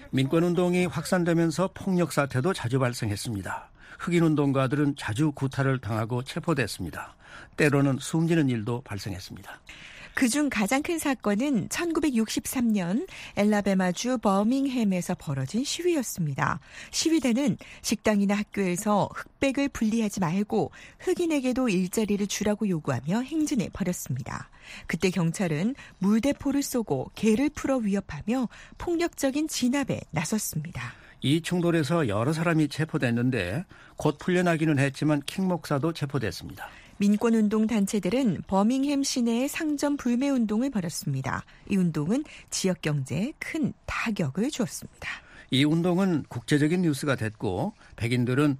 민권운동이 확산되면서 폭력 사태도 자주 발생했습니다. 흑인운동가들은 자주 구타를 당하고 체포됐습니다. 때로는 숨지는 일도 발생했습니다. 그중 가장 큰 사건은 천구백육십삼 년 엘라베마주 버밍햄에서 벌어진 시위였습니다. 시위대는 식당이나 학교에서 흑백을 분리하지 말고 흑인에게도 일자리를 주라고 요구하며 행진해 버렸습니다. 그때 경찰은 물대포를 쏘고 개를 풀어 위협하며 폭력적인 진압에 나섰습니다. 이 충돌에서 여러 사람이 체포됐는데 곧 풀려나기는 했지만 킹 목사도 체포됐습니다. 민권운동 단체들은 버밍햄 시내에 상점 불매 운동을 벌였습니다. 이 운동은 지역 경제에 큰 타격을 주었습니다. 이 운동은 국제적인 뉴스가 됐고 백인들은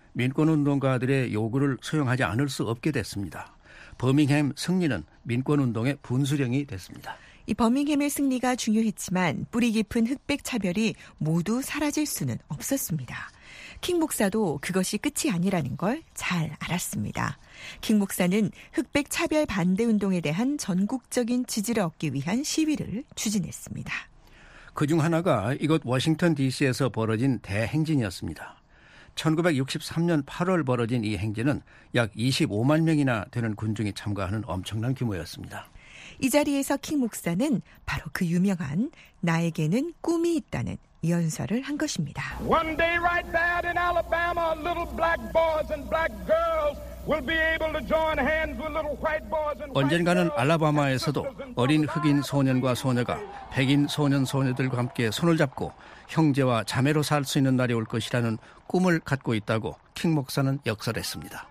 민권운동가들의 요구를 수용하지 않을 수 없게 됐습니다. 버밍햄 승리는 민권운동의 분수령이 됐습니다. 이 버밍햄의 승리가 중요했지만 뿌리 깊은 흑백 차별이 모두 사라질 수는 없었습니다. 킹 목사도 그것이 끝이 아니라는 걸 잘 알았습니다. 킹 목사는 흑백 차별 반대 운동에 대한 전국적인 지지를 얻기 위한 시위를 추진했습니다. 그중 하나가 이곳 워싱턴 디씨에서 벌어진 대행진이었습니다. 천구백육십삼 년 팔월 벌어진 이 행진은 약 이십오만 명이나 되는 군중이 참가하는 엄청난 규모였습니다. 이 자리에서 킹 목사는 바로 그 유명한 나에게는 꿈이 있다는 연설을 한 것입니다. One day right there in Alabama, little black boys and black girls will be able to join hands with little white boys and 언젠가는 알라바마에서도 어린 흑인 소년과 소녀가 백인 소년 소녀들과 함께 손을 잡고 형제와 자매로 살 수 있는 날이 올 것이라는 꿈을 갖고 있다고 킹 목사는 역설했습니다.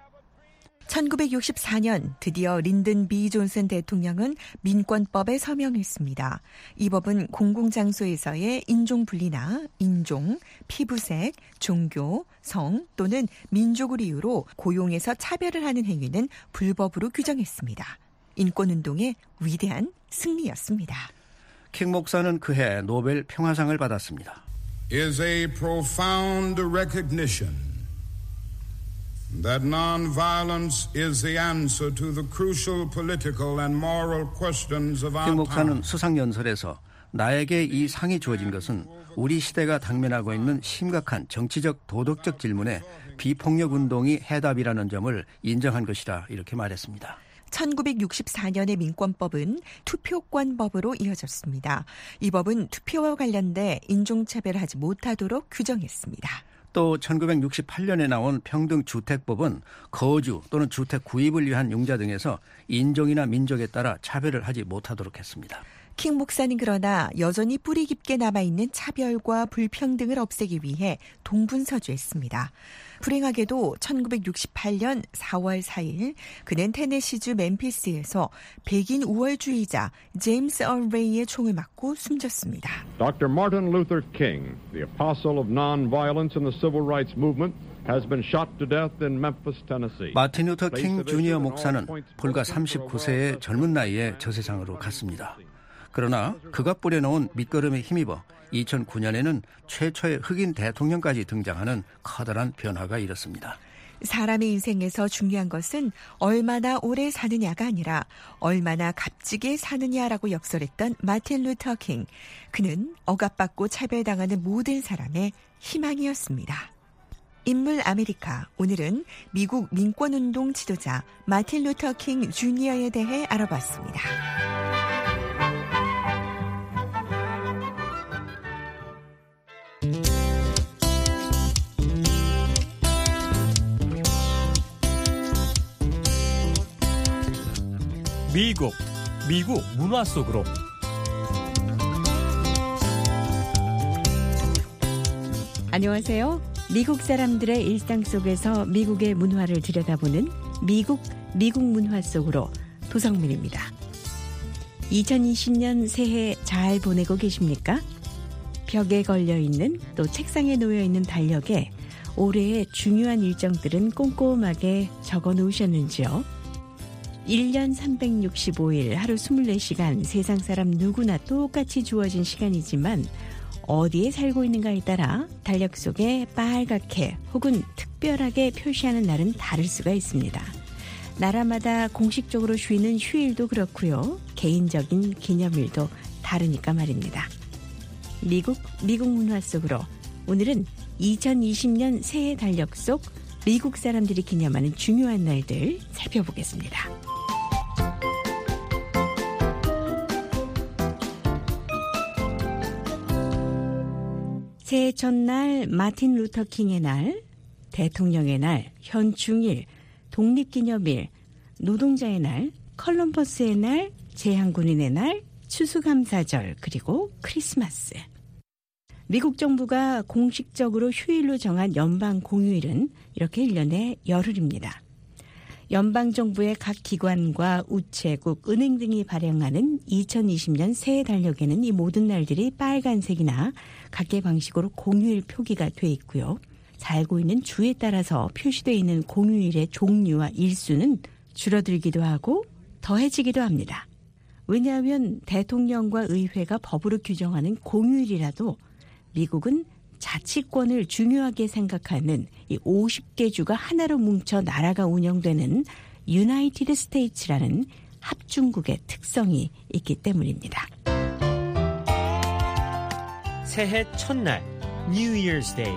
천구백육십사 년 드디어 린든 비 존슨 대통령은 민권법에 서명했습니다. 이 법은 공공장소에서의 인종분리나 인종, 피부색, 종교, 성 또는 민족을 이유로 고용에서 차별을 하는 행위는 불법으로 규정했습니다. 인권운동의 위대한 승리였습니다. 킹 목사는 그해 노벨 평화상을 받았습니다. is a profound recognition that nonviolence is the answer to the crucial political and moral questions of our 킹 목사는 time. 수상연설에서 나에게 이 상이 주어진 것은 우리 시대가 당면하고 있는 심각한 정치적 도덕적 질문에 비폭력 운동이 해답이라는 점을 인정한 것이라 이렇게 말했습니다. 천구백육십사 년의 민권법은 투표권법으로 이어졌습니다. 이 법은 투표와 관련돼 인종차별하지 못하도록 규정했습니다. 또 천구백육십팔 년에 나온 평등주택법은 거주 또는 주택 구입을 위한 융자 등에서 인종이나 민족에 따라 차별을 하지 못하도록 했습니다. 킹 목사는 그러나 여전히 뿌리 깊게 남아있는 차별과 불평등을 없애기 위해 동분서주했습니다. 불행하게도 천구백육십팔 년 사월 사일 그는 테네시주 멤피스에서 백인 우월주의자 제임스 얼 레이의 총을 맞고 숨졌습니다. Doctor Martin Luther King, the apostle of nonviolence in the civil rights movement, has been shot to death in Memphis, Tennessee. 마틴 루터 킹 주니어 목사는 불과 삼십구 세의 젊은 나이에 저 세상으로 갔습니다. 그러나 그가 뿌려놓은 밑거름에 힘입어 이천구 년에는 최초의 흑인 대통령까지 등장하는 커다란 변화가 일었습니다. 사람의 인생에서 중요한 것은 얼마나 오래 사느냐가 아니라 얼마나 값지게 사느냐라고 역설했던 마틴 루터 킹. 그는 억압받고 차별당하는 모든 사람의 희망이었습니다. 인물 아메리카. 오늘은 미국 민권운동 지도자 마틴 루터 킹 주니어에 대해 알아봤습니다. 미국 미국 문화 속으로. 안녕하세요. 미국 사람들의 일상 속에서 미국의 문화를 들여다보는 미국, 미국 문화 속으로 도성민입니다. 이천이십 년 새해 잘 보내고 계십니까? 벽에 걸려있는 또 책상에 놓여있는 달력에 올해의 중요한 일정들은 꼼꼼하게 적어 놓으셨는지요? 일 년 삼백육십오 일 하루 이십사 시간 세상 사람 누구나 똑같이 주어진 시간이지만 어디에 살고 있는가에 따라 달력 속에 빨갛게 혹은 특별하게 표시하는 날은 다를 수가 있습니다. 나라마다 공식적으로 쉬는 휴일도 그렇고요. 개인적인 기념일도 다르니까 말입니다. 미국, 미국 문화 속으로 오늘은 이천이십 년 새해 달력 속 미국 사람들이 기념하는 중요한 날들 살펴보겠습니다. 새해 첫날 마틴 루터 킹의 날, 대통령의 날, 현충일, 독립기념일, 노동자의 날, 컬럼버스의 날, 제향군인의 날, 추수감사절, 그리고 크리스마스. 미국 정부가 공식적으로 휴일로 정한 연방 공휴일은 이렇게 일 년에 열흘입니다. 연방정부의 각 기관과 우체국, 은행 등이 발행하는 이천이십 년 새해 달력에는 이 모든 날들이 빨간색이나 각계 방식으로 공휴일 표기가 돼 있고요. 살고 있는 주에 따라서 표시되어 있는 공휴일의 종류와 일수는 줄어들기도 하고 더해지기도 합니다. 왜냐하면 대통령과 의회가 법으로 규정하는 공휴일이라도 미국은 자치권을 중요하게 생각하는 이 오십 개 주가 하나로 뭉쳐 나라가 운영되는 유나이티드 스테이츠라는 합중국의 특성이 있기 때문입니다. 새해 첫날, New Year's Day.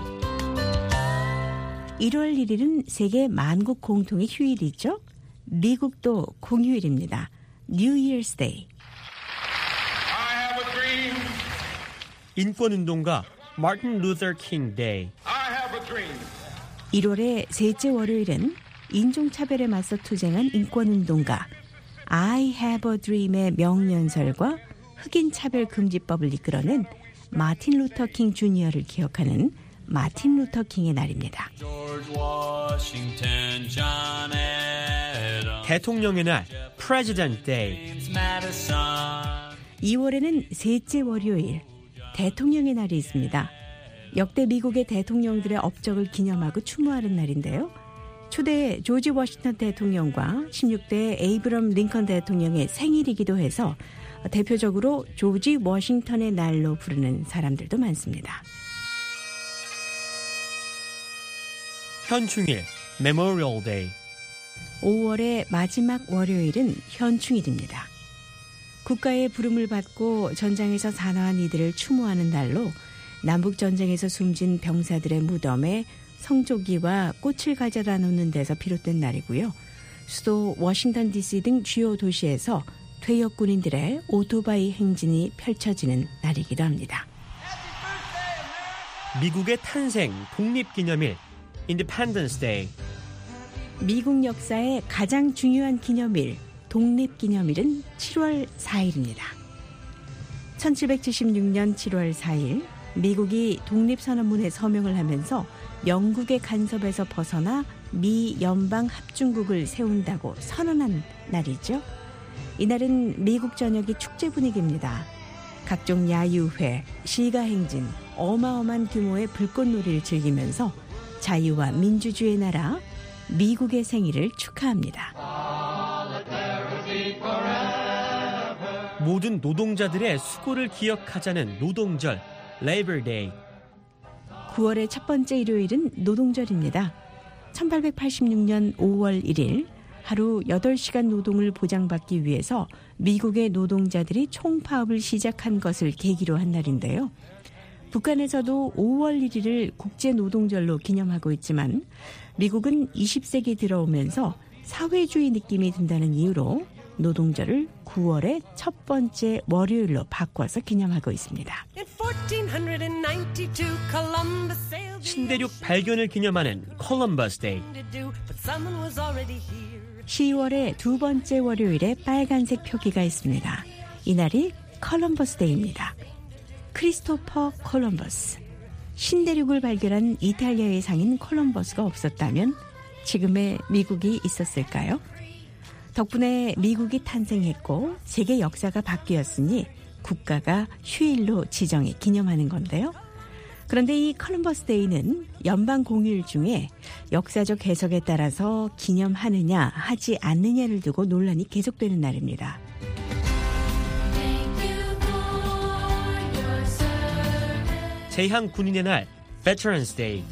일월 일일은 세계 만국 공통의 휴일이죠. 미국도 공휴일입니다. New Year's Day. I have a dream. 인권운동가 마틴 루터 킹 데이. I have a dream. 일월의 셋째 월요일은 인종차별에 맞서 투쟁한 인권운동가 I have a dream의 명연설과 흑인차별 금지법을 이끌어낸 마틴 루터 킹 주니어를 기억하는 마틴 루터 킹의 날입니다. 대통령의 날, President Day. 이월에는 셋째 월요일, 대통령의 날이 있습니다. 역대 미국의 대통령들의 업적을 기념하고 추모하는 날인데요. 초대 조지 워싱턴 대통령과 십육 대 에이브럼 링컨 대통령의 생일이기도 해서 대표적으로 조지 워싱턴의 날로 부르는 사람들도 많습니다. 현충일, Memorial Day. 오월의 마지막 월요일은 현충일입니다. 국가의 부름을 받고 전장에서 산화한 이들을 추모하는 날로 남북전쟁에서 숨진 병사들의 무덤에 성조기와 꽃을 가져다 놓는 데서 비롯된 날이고요. 수도 워싱턴 디씨 등 주요 도시에서 퇴역 군인들의 오토바이 행진이 펼쳐지는 날이기도 합니다. 미국의 탄생, 독립기념일, Independence Day. 미국 역사의 가장 중요한 기념일, 독립기념일은 칠월 사일입니다. 천칠백칠십육 년 칠월 사일, 미국이 독립선언문에 서명을 하면서 영국의 간섭에서 벗어나 미 연방 합중국을 세운다고 선언한 날이죠. 이날은 미국 전역이 축제 분위기입니다. 각종 야유회, 시가행진, 어마어마한 규모의 불꽃놀이를 즐기면서 자유와 민주주의의 나라 미국의 생일을 축하합니다. 모든 노동자들의 수고를 기억하자는 노동절, Labor Day. 구월의 첫 번째 일요일은 노동절입니다. 천팔백팔십육 년 오월 일일 하루 여덟 시간 노동을 보장받기 위해서 미국의 노동자들이 총파업을 시작한 것을 계기로 한 날인데요. 북한에서도 오월 일일을 국제노동절로 기념하고 있지만 미국은 이십 세기 들어오면서 사회주의 느낌이 든다는 이유로 노동절을 구월의 첫 번째 월요일로 바꿔서 기념하고 있습니다. 신대륙 발견을 기념하는 콜럼버스 데이. 시월의 두 번째 월요일에 빨간색 표기가 있습니다. 이날이 콜럼버스 데이입니다. 크리스토퍼 콜럼버스. 신대륙을 발견한 이탈리아의 상인 콜럼버스가 없었다면 지금의 미국이 있었을까요? 덕분에 미국이 탄생했고 세계 역사가 바뀌었으니 국가가 휴일로 지정해 기념하는 건데요. 그런데 이 콜럼버스 데이는 연방 공휴일 중에 역사적 해석에 따라서 기념하느냐 하지 않느냐를 두고 논란이 계속되는 날입니다. 제향 군인의 날, Veterans Day.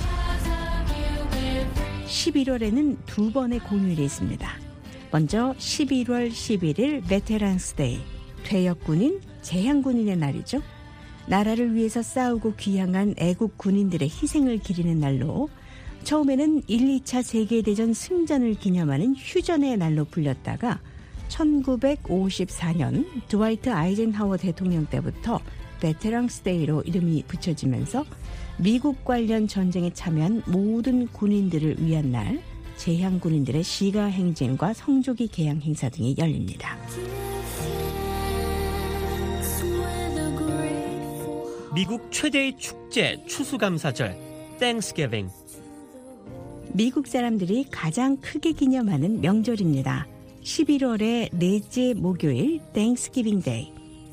십일월에는 두 번의 공휴일이 있습니다. 먼저 십일월 십일일 Veterans Day, 퇴역군인, 제향군인의 날이죠. 나라를 위해서 싸우고 귀향한 애국 군인들의 희생을 기리는 날로 처음에는 일, 이 차 세계대전 승전을 기념하는 휴전의 날로 불렸다가 천구백오십사년 드와이트 아이젠하워 대통령 때부터 베테랑스 데이로 이름이 붙여지면서 미국 관련 전쟁에 참여한 모든 군인들을 위한 날, 제향 군인들의 시가 행진과 성조기 개양 행사 등이 열립니다. 미국 최대의 축제 추수감사절 Thanksgiving. 미국 사람들이 가장 크게 기념하는 명절입니다. 십일월의 넷째 목요일 Thanksgiving Day.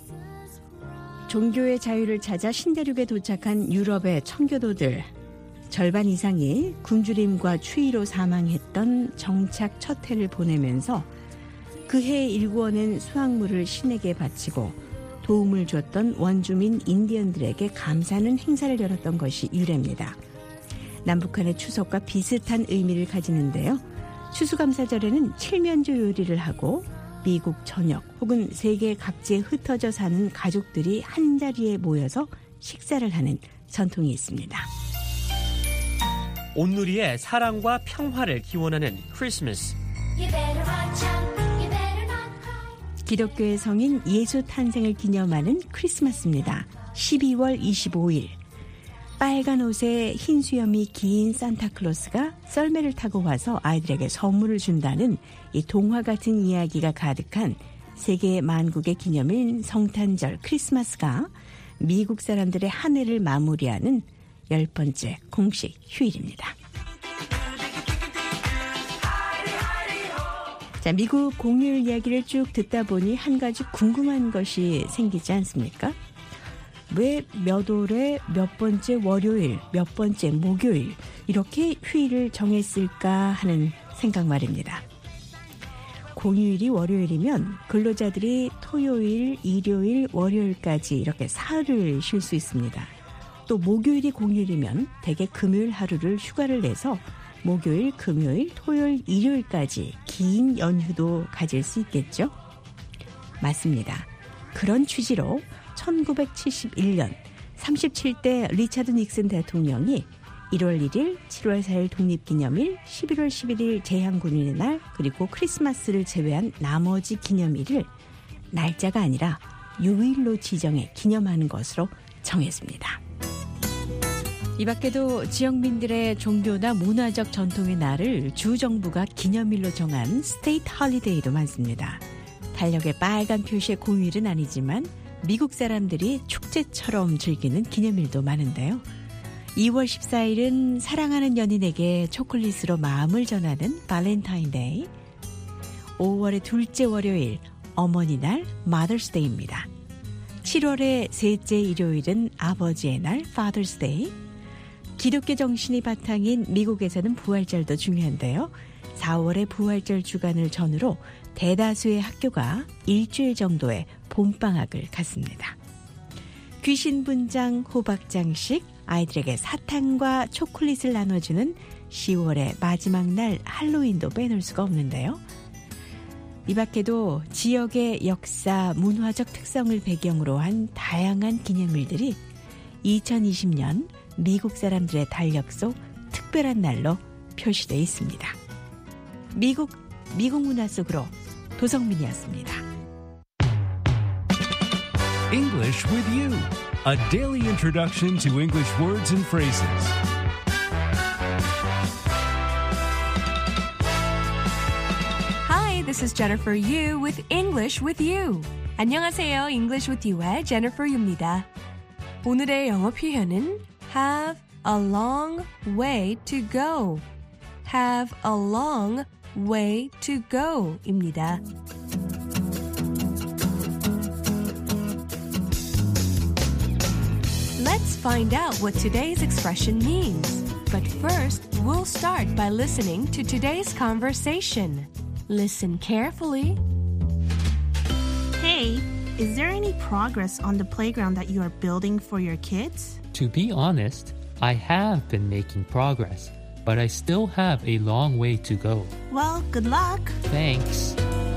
종교의 자유를 찾아 신대륙에 도착한 유럽의 청교도들 절반 이상이 굶주림과 추위로 사망했던 정착 첫 해를 보내면서 그 해에 일구어낸 수확물을 신에게 바치고 도움을 줬던 원주민 인디언들에게 감사하는 행사를 열었던 것이 유래입니다. 남북한의 추석과 비슷한 의미를 가지는데요. 추수감사절에는 칠면조 요리를 하고 미국 전역 혹은 세계 각지에 흩어져 사는 가족들이 한자리에 모여서 식사를 하는 전통이 있습니다. 온누리의 사랑과 평화를 기원하는 크리스마스. 기독교의 성인 예수 탄생을 기념하는 크리스마스입니다. 십이월 이십오일. 빨간 옷에 흰 수염이 긴 산타클로스가 썰매를 타고 와서 아이들에게 선물을 준다는 이 동화 같은 이야기가 가득한 세계 만국의 기념일 성탄절 크리스마스가 미국 사람들의 한 해를 마무리하는 열 번째 공식 휴일입니다. 자, 미국 공휴일 이야기를 쭉 듣다 보니 한 가지 궁금한 것이 생기지 않습니까? 왜 몇 월에 몇 번째 월요일, 몇 번째 목요일 이렇게 휴일을 정했을까 하는 생각 말입니다. 공휴일이 월요일이면 근로자들이 토요일, 일요일, 월요일까지 이렇게 사흘을 쉴 수 있습니다. 또 목요일이 공휴일이면 대개 금요일 하루를 휴가를 내서 목요일, 금요일, 토요일, 일요일까지 긴 연휴도 가질 수 있겠죠? 맞습니다. 그런 취지로 천구백칠십일년 삼십칠 대 리차드 닉슨 대통령이 일월 일일, 칠월 사일 독립기념일, 십일월 십일일 제향군인의 날, 그리고 크리스마스를 제외한 나머지 기념일을 날짜가 아니라 요일로 지정해 기념하는 것으로 정했습니다. 이 밖에도 지역민들의 종교나 문화적 전통의 날을 주정부가 기념일로 정한 스테이트 홀리데이도 많습니다. 달력의 빨간 표시의 공휴일은 아니지만 미국 사람들이 축제처럼 즐기는 기념일도 많은데요. 이월 십사일은 사랑하는 연인에게 초콜릿으로 마음을 전하는 발렌타인데이, 오월의 둘째 월요일 어머니 날 Mother's Day입니다. 칠월의 셋째 일요일은 아버지의 날 Father's Day, 기독교 정신이 바탕인 미국에서는 부활절도 중요한데요. 사월의 부활절 주간을 전후로 대다수의 학교가 일주일 정도의 봄방학을 갖습니다. 귀신 분장, 호박 장식, 아이들에게 사탕과 초콜릿을 나눠주는 시월의 마지막 날 할로윈도 빼놓을 수가 없는데요. 이 밖에도 지역의 역사, 문화적 특성을 배경으로 한 다양한 기념일들이 이천이십년 미국 사람들의 달력 속 특별한 날로 표시되어 있습니다. 미국, 미국 문화 속으로 도성민이었습니다. English with you. A daily introduction to English words and phrases. this is Jennifer Yu with English with You. 안녕하세요. English with You의 Jennifer Yu입니다. 오늘의 영어 표현은 have a long way to go. have a long way to go 입니다. Let's find out what today's expression means. But first, we'll start by listening to today's conversation. Listen carefully. Hey, is there any progress on the playground that you are building for your kids? To be honest, I have been making progress, but I still have a long way to go. Well, good luck. Thanks.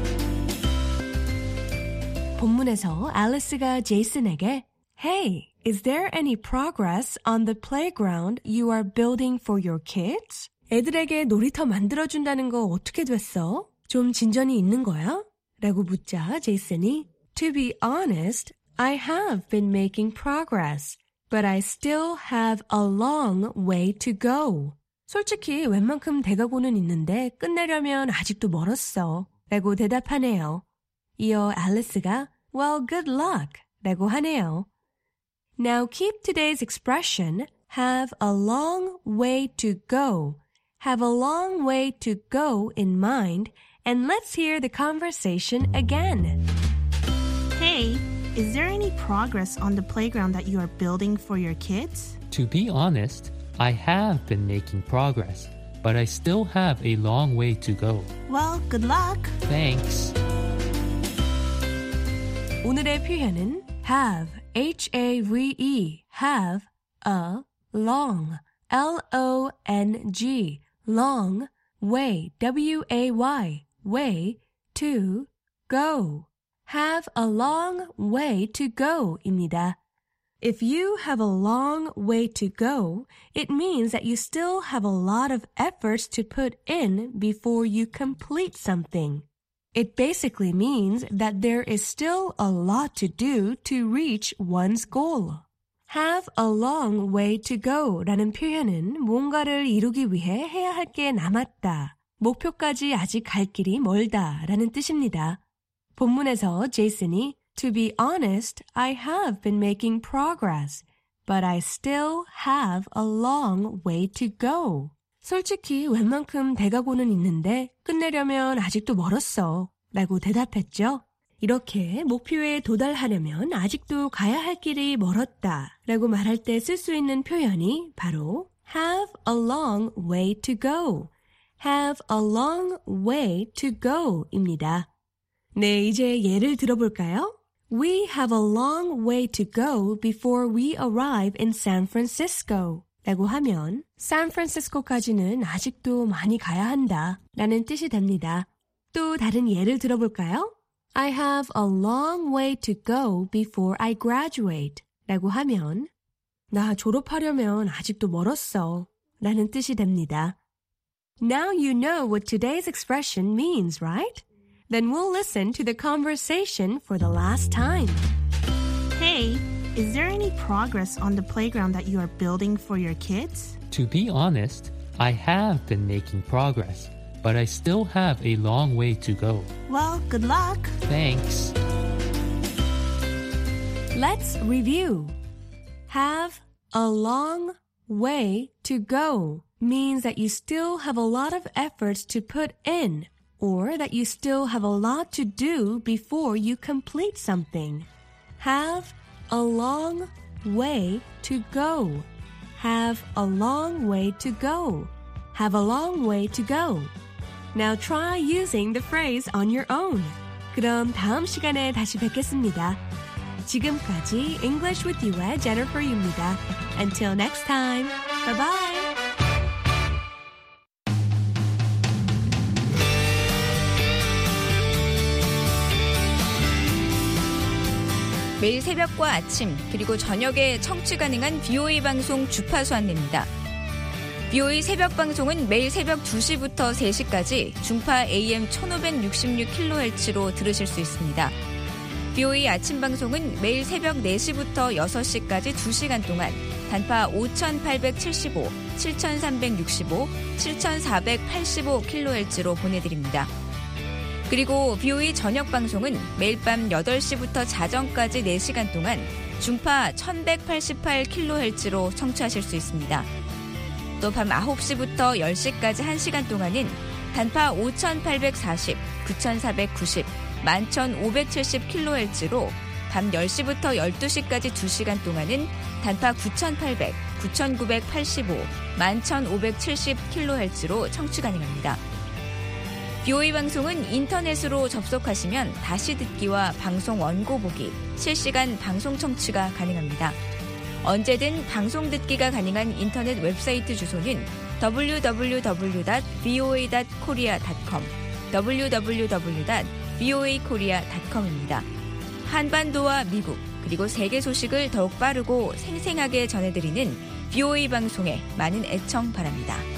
본문에서 앨리스가 제이슨에게 Hey, is there any progress on the playground you are building for your kids? 애들에게 놀이터 만들어준다는 거 어떻게 됐어? 좀 진전이 있는 거야? 라고 묻자 제이슨이 To be honest, I have been making progress, but I still have a long way to go. 솔직히 웬만큼 돼가고는 있는데 끝내려면 아직도 멀었어. 라고 대답하네요. 이어 앨리스가 Well, good luck. 라고 하네요. Now keep today's expression, have a long way to go. Have a long way to go in mind, and let's hear the conversation again. Hey, is there any progress on the playground that you are building for your kids? To be honest, I have been making progress, but I still have a long way to go. Well, good luck. Thanks. 오늘의 표현은 have, H-A-V-E, have, a, long, L O N G, long, way, W A Y, way, to, go. Have a long way to go 입니다. If you have a long way to go, it means that you still have a lot of efforts to put in before you complete something. It basically means that there is still a lot to do to reach one's goal. Have a long way to go 라는 표현은 뭔가를 이루기 위해 해야 할 게 남았다. 목표까지 아직 갈 길이 멀다 라는 뜻입니다. 본문에서 제이슨이 To be honest, I have been making progress, but I still have a long way to go. 솔직히 웬만큼 돼가고는 있는데 끝내려면 아직도 멀었어 라고 대답했죠. 이렇게 목표에 도달하려면 아직도 가야 할 길이 멀었다 라고 말할 때 쓸 수 있는 표현이 바로 have a long way to go. have a long way to go 입니다. 네, 이제 예를 들어볼까요? We have a long way to go before we arrive in San Francisco. 라고 하면 샌프란시스코까지는 아직도 많이 가야 한다 라는 뜻이 됩니다. 또 다른 예를 들어볼까요? I have a long way to go before I graduate. 라고 하면 나 졸업하려면 아직도 멀었어 라는 뜻이 됩니다. Now you know what today's expression means, right? Then we'll listen to the conversation for the last time. Hey, is there any progress on the playground that you are building for your kids? To be honest, I have been making progress, but I still have a long way to go. Well, good luck. Thanks. Let's review. Have a long way to go means that you still have a lot of efforts to put in, or that you still have a lot to do before you complete something. Have a long way to go. Have a long way to go. Have a long way to go. Now try using the phrase on your own. 그럼 다음 시간에 다시 뵙겠습니다. 지금까지 English with You의 Jennifer Yu입니다. Until next time. Bye bye. 매일 새벽과 아침 그리고 저녁에 청취 가능한 비오에이 방송 주파수 안내입니다. 비오에이 새벽 방송은 매일 새벽 두 시부터 세 시까지 중파 에이엠 천오백육십육 킬로헤르츠로 들으실 수 있습니다. 비오에이 아침 방송은 매일 새벽 네 시부터 여섯 시까지 두 시간 동안 단파 오천팔백칠십오, 칠천삼백육십오, 칠천사백팔십오 킬로헤르츠로 보내드립니다. 그리고 비오이 저녁 방송은 매일 밤 여덟 시부터 자정까지 네 시간 동안 중파 천백팔십팔 킬로헤르츠로 청취하실 수 있습니다. 또 밤 아홉 시부터 열 시까지 한 시간 동안은 단파 오천팔백사십, 구천사백구십, 만 천오백칠십 킬로헤르츠로 밤 열 시부터 열두 시까지 두 시간 동안은 단파 구천팔백, 구천구백팔십오, 만 천오백칠십 킬로헤르츠로 청취 가능합니다. 비오이 방송은 인터넷으로 접속하시면 다시 듣기와 방송 원고 보기, 실시간 방송 청취가 가능합니다. 언제든 방송 듣기가 가능한 인터넷 웹사이트 주소는 더블유 더블유 더블유 닷 비오에이 닷 코리아 닷 컴, 더블유 더블유 더블유 닷 비오에이 코리아 닷 컴입니다. 한반도와 미국, 그리고 세계 소식을 더욱 빠르고 생생하게 전해드리는 비오에이 방송에 많은 애청 바랍니다.